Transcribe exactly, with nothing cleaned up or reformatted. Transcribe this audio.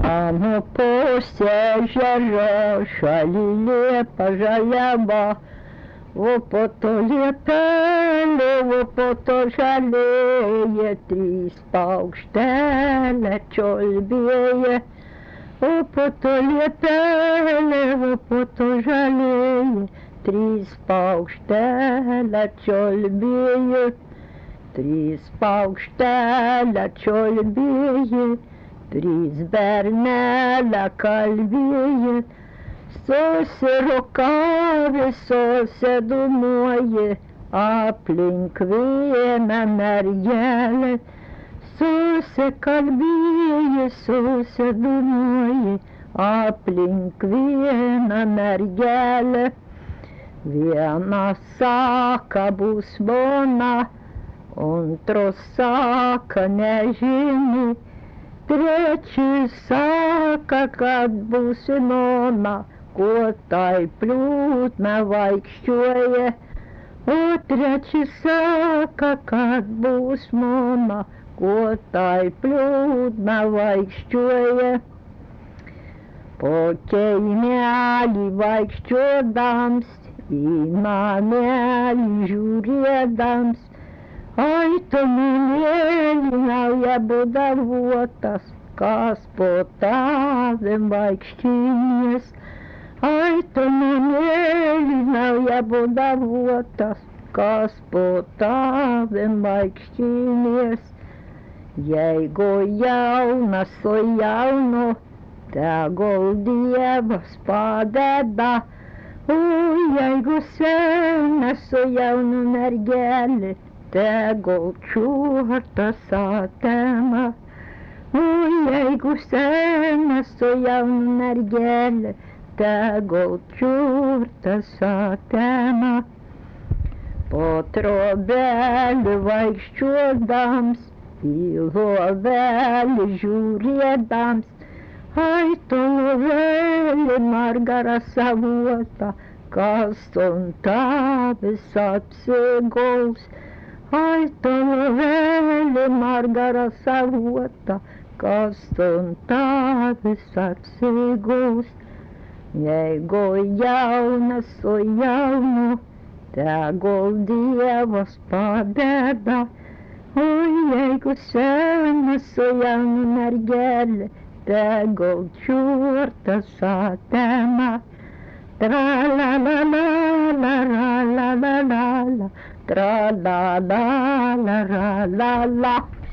Ано посежера шалиле пожалеба, о пото летели, о пото жалеє, три спаукштеле чольбеє, о пото летели, о пото жалеє, три спаукштеле чольбеє, три спаукштеле чольбеє. Trys bernelę kalbėji, susirokavę, susidumuoji, aplink vieną mergelę. Susikalbėji, susidumuoji, aplink vieną mergelę. Viena saka bus bona, antros saka nežinai. Trečias saka, kad būsi nona, ko taip liūdna vaikščioja. O trečias saka, kad bus mona, ko taip liūdna vaikščioja. Po kaimelį vaikščiodams, į namelį žiūrėdams, ai tu mylėli nauja būdavotas, kas po tavim vaikštinės. Ai tu mylėli nauja būdavotas, kas po tavim vaikštinės. Jeigu jaunas su jaunu, tegul Dievas padeda. O jeigu senas su jaunu mergelė, tegul čiurtas atema. O jeigu senas su jauna mergelė, tegul čiurtas atema. Po trobelį vaikščiodams, į lovelį žiūrėdams, ai tu lovelį marga rasavota, kas ant tavęs apsiguls. Ai tu lovelį marga rasavota, kas ant tavęs apsiguls. Jeigu jaunas su jaunu, tegul Dievas padeda. O jeigu senas su jauna mergelė, tegul čiurtas atema. Tra la la la la la la la la la, tra la la la la la la.